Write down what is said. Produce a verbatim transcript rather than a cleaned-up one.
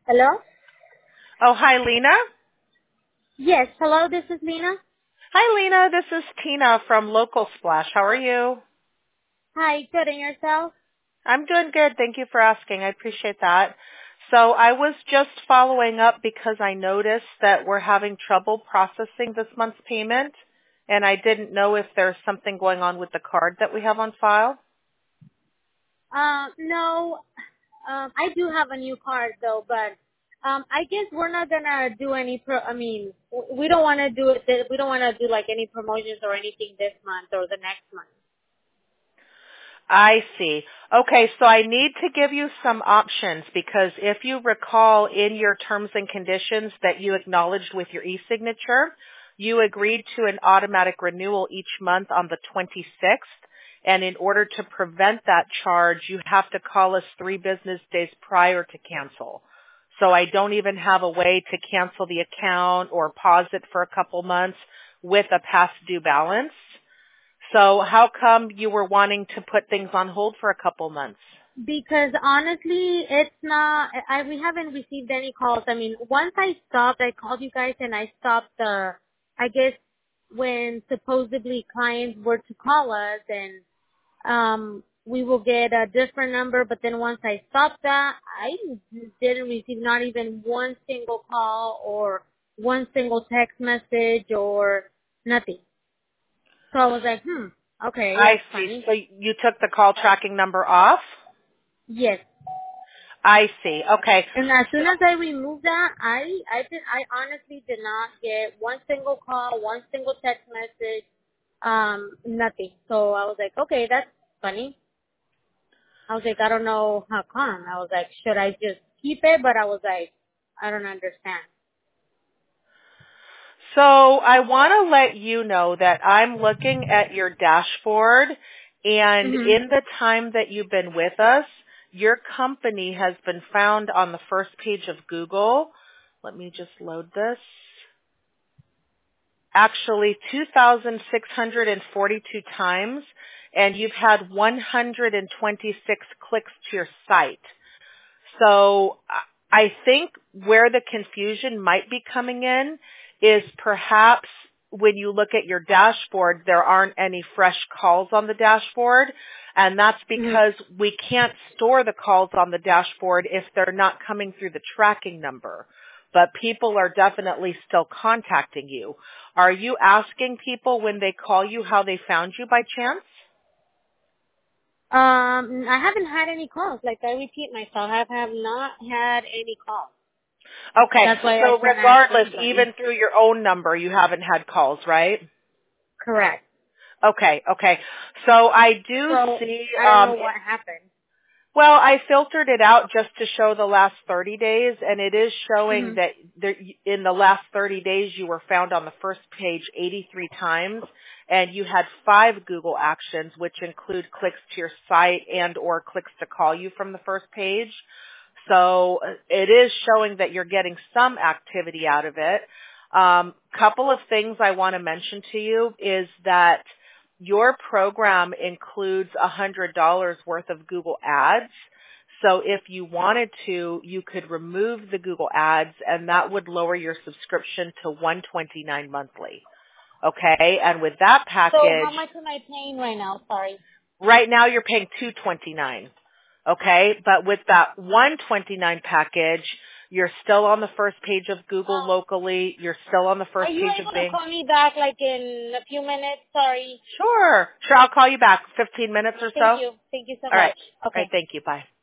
Hello? Oh, hi, Lena. Yes, hello, this is Lena. Hi, Lena. This is Tina from Local Splash. How are you? Hi, good, and yourself? I'm doing good. Thank you for asking. I appreciate that. So I was just following up because I noticed that we're having trouble processing this month's payment, and I didn't know if there's something going on with the card that we have on file. Uh, no, um, I do have a new card though, but um, I guess we're not gonna do any pro. I mean, w- we don't want to do it. th- We don't want to do like any promotions or anything this month or the next month. I see. Okay, so I need to give you some options because if you recall in your terms and conditions that you acknowledged with your e-signature, you agreed to an automatic renewal each month on the twenty-sixth. And in order to prevent that charge, you have to call us three business days prior to cancel. So I don't even have a way to cancel the account or pause it for a couple months with a past due balance. So how come you were wanting to put things on hold for a couple months? Because honestly, it's not. I we haven't received any calls. I mean, once I stopped, I called you guys and I stopped the. I guess when supposedly clients were to call us and um we will get a different number, but then once I stopped that, I didn't receive not even one single call or one single text message or nothing. So I was like, hmm, okay, I that's see. funny. So you took the call tracking number off? Yes. I see. Okay. And as soon as I removed that, I I did I honestly did not get one single call, one single text message, um, nothing. So I was like, okay, that's funny. I was like, I don't know how come. I was like, should I just keep it? But I was like, I don't understand. So I want to let you know that I'm looking at your dashboard, and Mhm. in the time that you've been with us, your company has been found on the first page of Google. Let me just load this. Actually, two thousand six hundred forty-two times, and you've had one hundred twenty-six clicks to your site. So I think where the confusion might be coming in is perhaps when you look at your dashboard, there aren't any fresh calls on the dashboard. And that's Mhm. because we can't store the calls on the dashboard if they're not coming through the tracking number. But people are definitely still contacting you. Are you asking people when they call you how they found you by chance? Um, I haven't had any calls. Like I repeat myself, I have not had any calls. Okay, That's why I so can ask regardless, anybody. even through your own number, you haven't had calls, right? Correct. Okay, okay. So I do So see, I don't um, know what happened. well, I filtered it out just to show the last thirty days, and it is showing Mhm. that there, in the last thirty days you were found on the first page eighty-three times, and you had five Google actions, which include clicks to your site and or clicks to call you from the first page. So uh, it is showing that you're getting some activity out of it. Um, couple of things I want to mention to you is that your program includes one hundred dollars worth of Google Ads. So if you wanted to, you could remove the Google Ads and that would lower your subscription to one hundred twenty-nine dollars monthly. Okay? And with that So how package, much am I paying right now? Sorry. right now you're paying two hundred twenty-nine dollars. Okay? But with that one hundred twenty-nine dollars package, you're still on the first page of Google Um, locally. You're still on the are first you page of able to Bing. call me back like in a few minutes? Sorry. Sure. Sure, I'll call you back fifteen minutes or so. Thank All you. Thank you so right. much. All right, Okay. thank you. Bye.